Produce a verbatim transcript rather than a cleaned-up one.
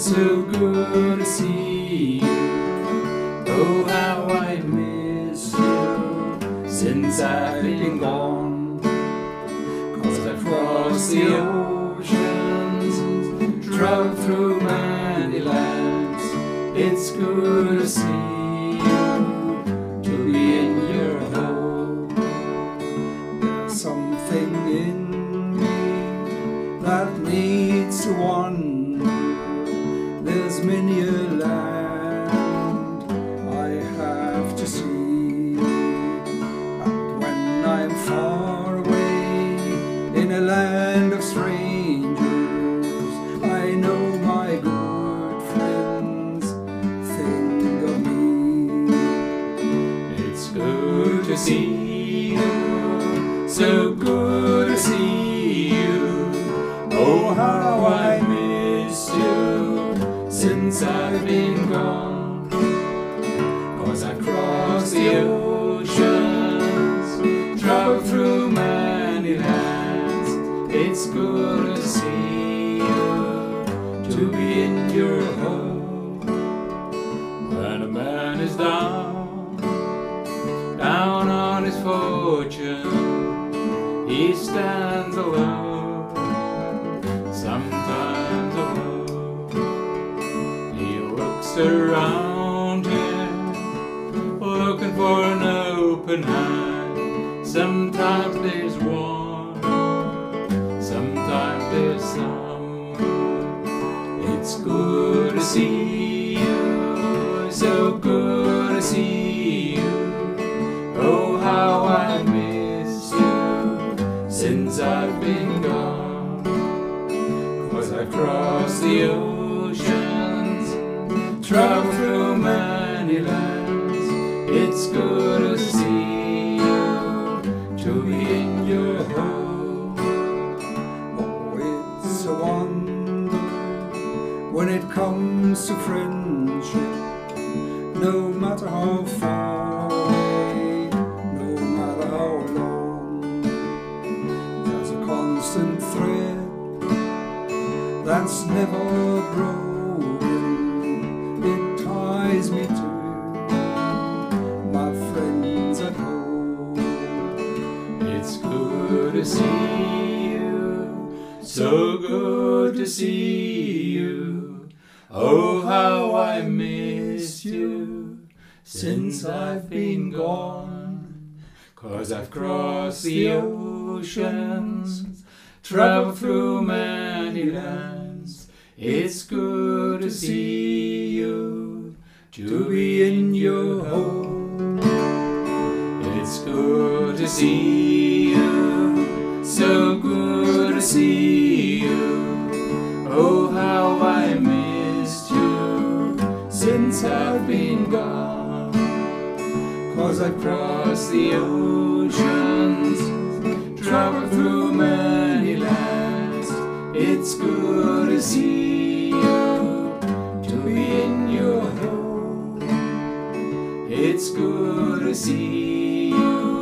so good to see you. Oh, how I miss you since I've been gone. 'Cause I've crossed the oceans, traveled through many lands. It's good to see you, to be in your home. There's something in me that needs to wander. There's many a land I have to see, and when I'm far away in a land of strangers, I know my good friends think of me. It's good to see you, so good to see you. Oh, how I miss you since I've been gone. 'Cause I crossed the oceans, traveled through many lands. It's good to see you, to be in your home. When a man is down, down on his fortune, he stands alone, sometimes alone. He looks around him, looking for an open hand. Sometimes there's one, sometimes there's some. It's good to see you, so good to see you. Oh, how I miss you since I've been gone. 'Cause I've crossed the oceans, traveled through many lands. It's good to see you, to be in your home. Oh, it's a wonder when it comes to friendship, no matter how far away, no matter how long. There's a constant thread that's never broken. It ties me to my friends at home. It's good to see you, so good to see you. Oh, how I miss you since I've been gone. 'Cause I've crossed the oceans, traveled through many lands. It's good to see you, to be in your home. It's good to see you, so good to see you. Oh, how I missed you since I've been gone. 'Cause I've crossed the oceans, traveled through many lands. It's good to see you, to be in your home. It's good to see you.